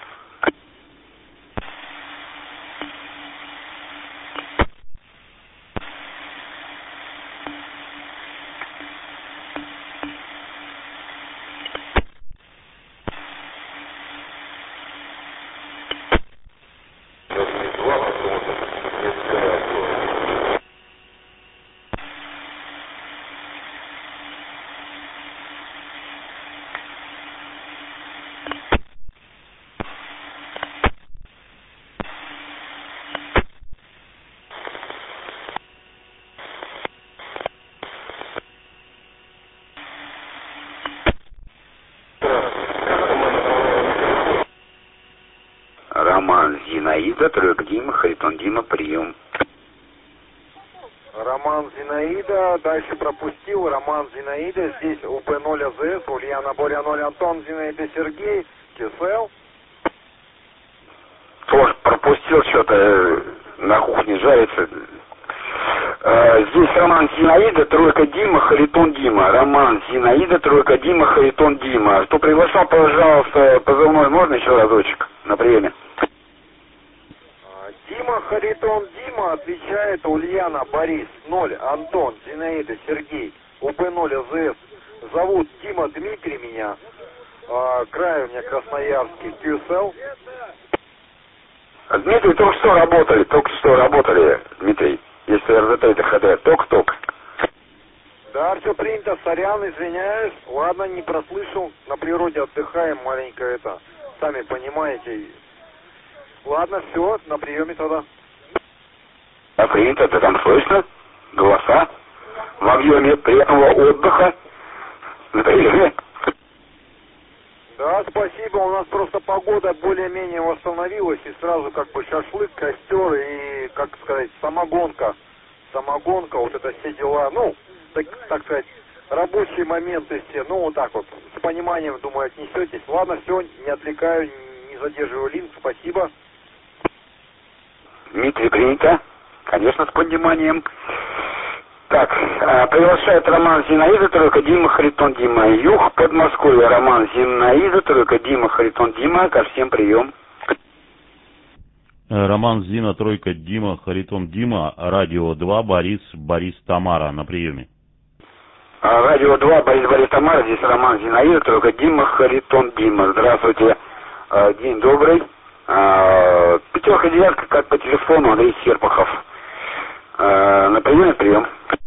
Роман Зинаида, тройка Дима, Харитон Дима, прием. Роман Зинаида, дальше пропустил. Роман Зинаида, здесь УП-0 АЗС, Ульяна Боря 0, Антон Зинаида Сергей, КСЛ. Тоже пропустил, что-то на кухне жарится. Здесь Роман Зинаида, тройка Дима, Харитон Дима. Роман Зинаида, тройка Дима, Харитон Дима. Кто приглашал, пожалуйста, позывной можно еще разочек на приеме? Дима Харитон Дима, отвечает Ульяна Борис 0, Антон Зинаида Сергей, УП-0 АЗС. Зовут Дима Дмитрий меня. Край у меня Красноярский, QSL. Дмитрий, только что работали, Дмитрий. Если РЗТ ТХД, только. Да, все принято, сорян, извиняюсь. Ладно, не прослышал. На природе отдыхаем, маленько это. Сами понимаете. Ладно, все, на приеме тогда. А принято, это там слышно? Голоса? В объеме приятного отдыха? На приеме? Да, спасибо. У нас просто погода более-менее восстановилась. И сразу как бы шашлык, костер и, как сказать, самогонка. Вот это все дела. Ну, так сказать, рабочие моменты все. Ну, вот так вот. С пониманием, думаю, отнесетесь. Ладно, все, не отвлекаю, не задерживаю Линк. Спасибо. Дмитрий, принято. Конечно, с пониманием. Так, приглашает Роман Зинаида, тройка Дима, Харитон Дима. Юг, Подмосковье, Роман Зинаида, тройка Дима, Харитон Дима. Ко всем прием. Роман Зина, тройка Дима, Харитон Дима. Радио 2, Борис Тамара на приеме. Радио 2, Борис Тамара. Здесь Роман Зинаида, тройка Дима, Харитон Дима. Здравствуйте. День добрый. 5-9, как по телефону, Андрей Серпухов. На прием.